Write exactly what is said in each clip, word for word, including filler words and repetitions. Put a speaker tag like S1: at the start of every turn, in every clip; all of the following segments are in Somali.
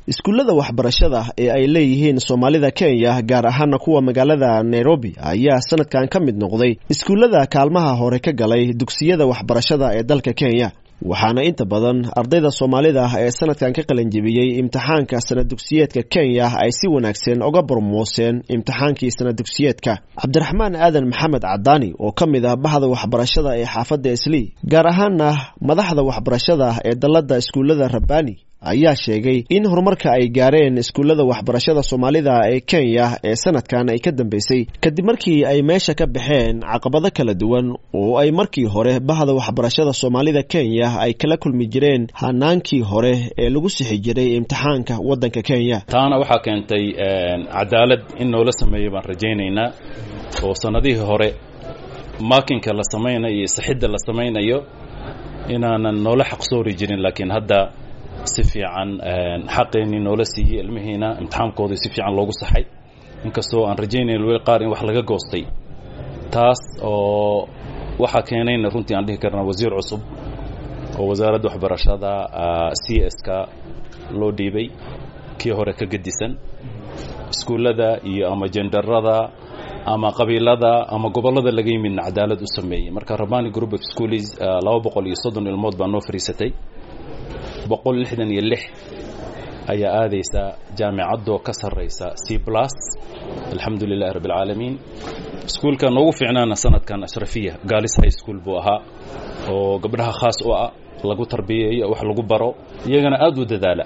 S1: iskuullada waxbarashada ee ay leeyihiin Soomaalida Kenya gaar ahaan kuwa magaalada Nairobi ayaa sanadkan ka mid noqday iskuullada kaalmaha hore ka galay dugsiyada waxbarashada ee dalka Kenya waxaana inta badan ardayda Soomaalida ee sanadkan ka qalin jebiyay imtixaanka sanad dugsiyeedka Kenya ay si wanaagsan uga barmooseen imtixaankii sanad dugsiyeedka Cabdiraxmaan Aadan Maxamed Cadaani oo kamid ah bahda waxbarashada ee xaafadda Islii gaar ahaan madaxda waxbarashada ee dalada iskuullada Rabbaani ayaa sheegay in horumarka ay gaareen iskuullada waxbarashada Soomaalida ee Kenya ee sanadkan ay ka dambeysay kadib markii ay meesha ka baxeen caqabado kala duwan oo ay markii hore bahda waxbarashada Soomaalida Kenya ay kala kulmi jireen hanaankii hore ee lagu sixi jiray imtixaanka wadanka Kenya
S2: taana waxa keentay cadaalad in loo sameeyo baan rajaynaynaa oo sanadihii hore maakinka la sameeyay iyo saxida la sameeyo inaanan noola xaqsoori jirin laakiin hadda si fiican xaqeeni noola siiyay ilmihiina imtixaankooda si fiican loogu saxay inkastoo aan rajaynayno weel qaar in wax laga goostay taas oo waxa keenayna runtii aan dhihi karnaa wasiir cusub oo wasaaradda waxbarashada C S ka loo dhiibay kii hore ka gadisan iskuulada iyo ama genderada ama qabiilada ama gobolada laga yimid cadaalad u sameeyay marka Rabbaani Group of Schools laba boqol iyo soddon ilmood baa noo fariisatay boqol lixdan iyo lix ayaa aadaysa jaamacadda ka sareysa C plus alxamdulillah rabbil alamin iskuulka noogu fiicnaana sanadkan Ashrafiya Girls High School buu ahaa oo gabdhaha khaas u ah lagu tarbiyeeyo wax lagu baro iyagana aad u dadaala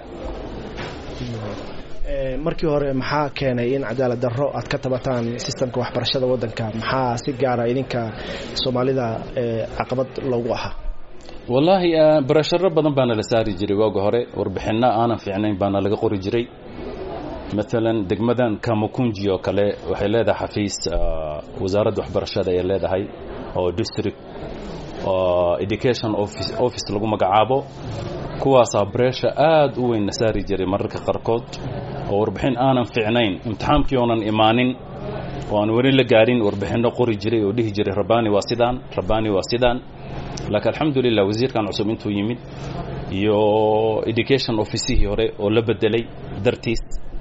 S3: markii hore maxaa keenay in cadaalad darro aad ka tabataan systemka waxbarashada wadanka maxaa si gaar ah idinka Soomaalida caqabad loogu ahaa
S2: wallahi barasharo badan baana la saari jiray waaga hore warbixinna aanan fiicnayn baana laga qori jiray midalan degmadan Kamukunji oo kale waxay leedahay xafiis wasaaradda waxbarashada ay leedahay oo district education office office lagu magacaabo kuwaas pressure aad u weyn saari jiray mararka qarkood oo warbixin aanan fiicnayn imtixaankii oonan imaanin oo aan wari la gaarin warbixinno qori jiray oo dhihi jiray Rabbaani waa sidaan Rabbaani waa sidaan laakiin alxamdulillah wasiirkan cusub intuu yimid iyo education office hore oo la bedelay dartiis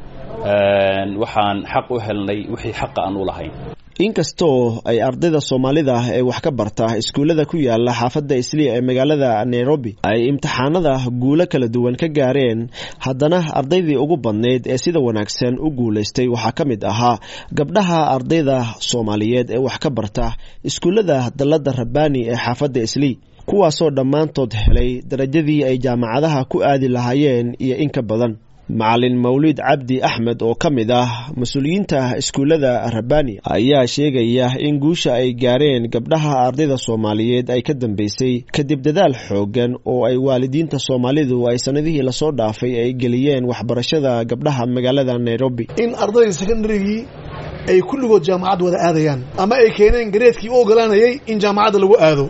S2: waxaan xaq u helnay wixii xaq aan u lahayn
S1: inkastoo ay ardayda Soomaalida ee wax ka barta iskuulada ku yaala xaafadda Islii ee magaalada Nairobi ay imtixaanada guulo kala duwan ka gaareen haddana ardaydii ugu badneed ee sida wanaagsan u guuleystay waxa kamid ahaa gabdhaha ardayda Soomaaliyeed ee wax ka barta iskuulada dalada Rabbaani ee xaafadda Islii kuwaasoo dhammaantood helay darajadii ay jaamacadaha ku aadi lahaayeen iyo in ka badan Macallin Mawlid Cabdi Ahmed oo kamid ah mas'uuliyiinta iskuulada Rabbaani ayaa sheegaya in guusha ay gaareen gabdhaha ardayda Soomaaliyeed ay ka dambeysay kadib dadaal xoogan oo ay waalidiinta Soomaalidu ay sanadihii la soo dhaafay ay galiyeen waxbarashada gabdhaha magaalada Nairobi
S4: in ardayda secondary ay kulligood jaamacad wada aadayaan ama ay keeneen gareedkii oo ogolaanayay in jaamacadda lagu aado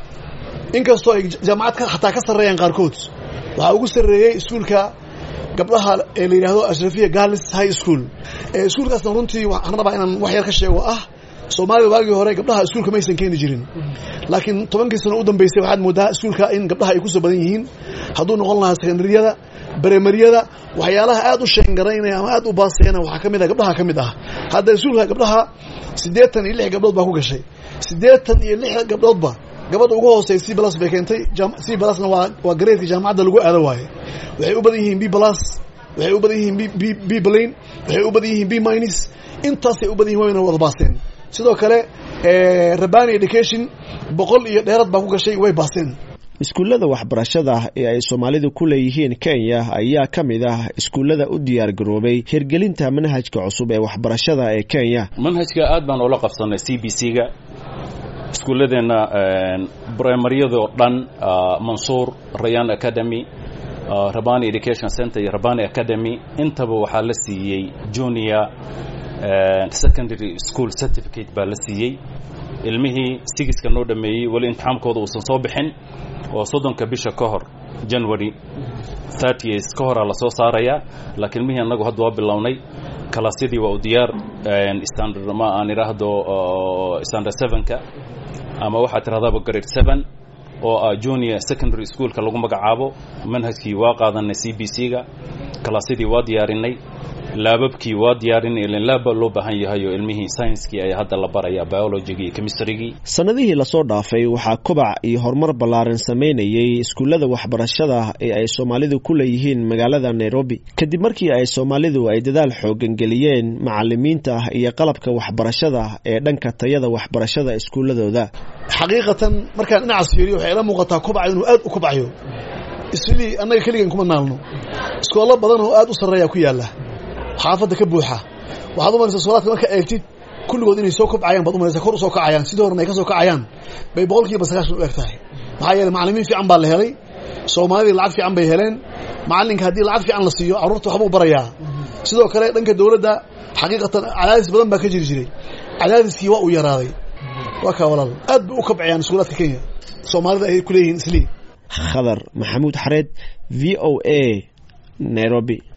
S4: inkastoo ay jaamacad ka xataa ka sareeyaan qaarkood waxa ugu sareeyay iskuulka gabdhaha ee la yiraahdo Ashrafiya Girls High School ee iskuulkaasna runtii waxaan rabaa inaan wax yar ka sheego ah Soomaalida waagii hore gabdhaha iskuulka ma aysan keeni jirin laakiin tobankii sano u dambeysay waxaad moodaa iskuulka in gabdhaha ay ku soo badan yihiin hadduu noqon lahaa secondaryada primaryada waxyaalaha aad u sheengaraynaya ama aad u baaseena waxa kamid ah gabdhaha kamid ah hadda iskuulka gabdhaha siddeetan iyo lix gabdhood baa ku gashay siddeetan iyo lix gabdhoodba gabadha ugu hooseysay C plus bay keentay C plusna waa waa grade jaamacadda lagu aado waaye waxay u badan yihiin B plus waxay u badan yihiin B B plain waxay u badan yihiin B minus intaas ay u badan yihiin wada baaseen sidoo kale ee Rabbaani education boqol iyo dheerad baa ku gashay way baaseen
S1: iskuulada waxbarashada ee ay Soomaalidu ku leeyihiin Kenya ayaa kamid ah iskuulada u diyaar garoobay hirgelinta manhajka cusub ee waxbarashada ee Kenya
S2: manhajka aad baan ula qabsanay C B C ga iskuuladena primaryada oo dhan Mansour Rayyan Academy Rabbaani Education Center iyo Rabbaani Academy intaba waxa la siiyay junior secondary school certificate baa la siiyay ilmihii sigiska noo dhameeyay wali imtixaankooda uu soo bixin oo soddonka bisha ka hor January thirtieth ka hor la soo saaraya laakiin ilmihii anagu hadda waa bilownay kalaasyadii waa u diyaar standard ma aan iraahdo standard seven ka ama waxa tiraahdaa grade seven oo junior secondary school ka lagu magacaabo manhajkii waa qaadanay C B C ga kalaasyadii waa diyaarinay laababkii waa diyaarinay ilaa laaba loo baahan yahay oo ilmihii science-kii ay hadda la baraya biology-gii iyo chemistry-gii
S1: sanadihii la soo dhaafay waxaa kobac iyo horumar ballaaran sameynayay iskuullada waxbarashada ee ay Soomaalidu ku leeyihiin magaalada Nairobi kadib markii ay Soomaalidu ay dadaal xoogan geliyeen macallimiinta iyo qalabka waxbarashada ee dhanka tayada waxbarashada iskuulladooda
S4: xaqiiqatan markaan dhinacaas fiiriyo waxay ila muuqataa kobac inuu aad u kobcayo isli annaga kaliyan kuma naalno iskoolo badan oo aad u sareeya ku yaala xaafada ka buuxa waxaad u maraysaa iskoolaadka marka eegtid kulligood inay soo kobcayaan baad u maraysaa kor u soo kacayaan sidoo horena ay ka soo kacayaan bay boqolkiiba sagaashan u eg tahay maxaa yeelay macallimiin fiican baa la helay Soomaalida lacag fiican bay heleen macallinka haddii lacag fiican la siiyo carruurta waxbuu barayaa sidoo kale dhanka dawladda xaqiiqatan cadaadis badan baa ka jiri jiray cadaadiskii waa u yaraaday waa ka walaal aad bay u kobcayaan iskoolaadka Kenya Soomaalida ay ku leeyihiin isli
S1: Khadar Maxamuud Xareed V O A Nairobi.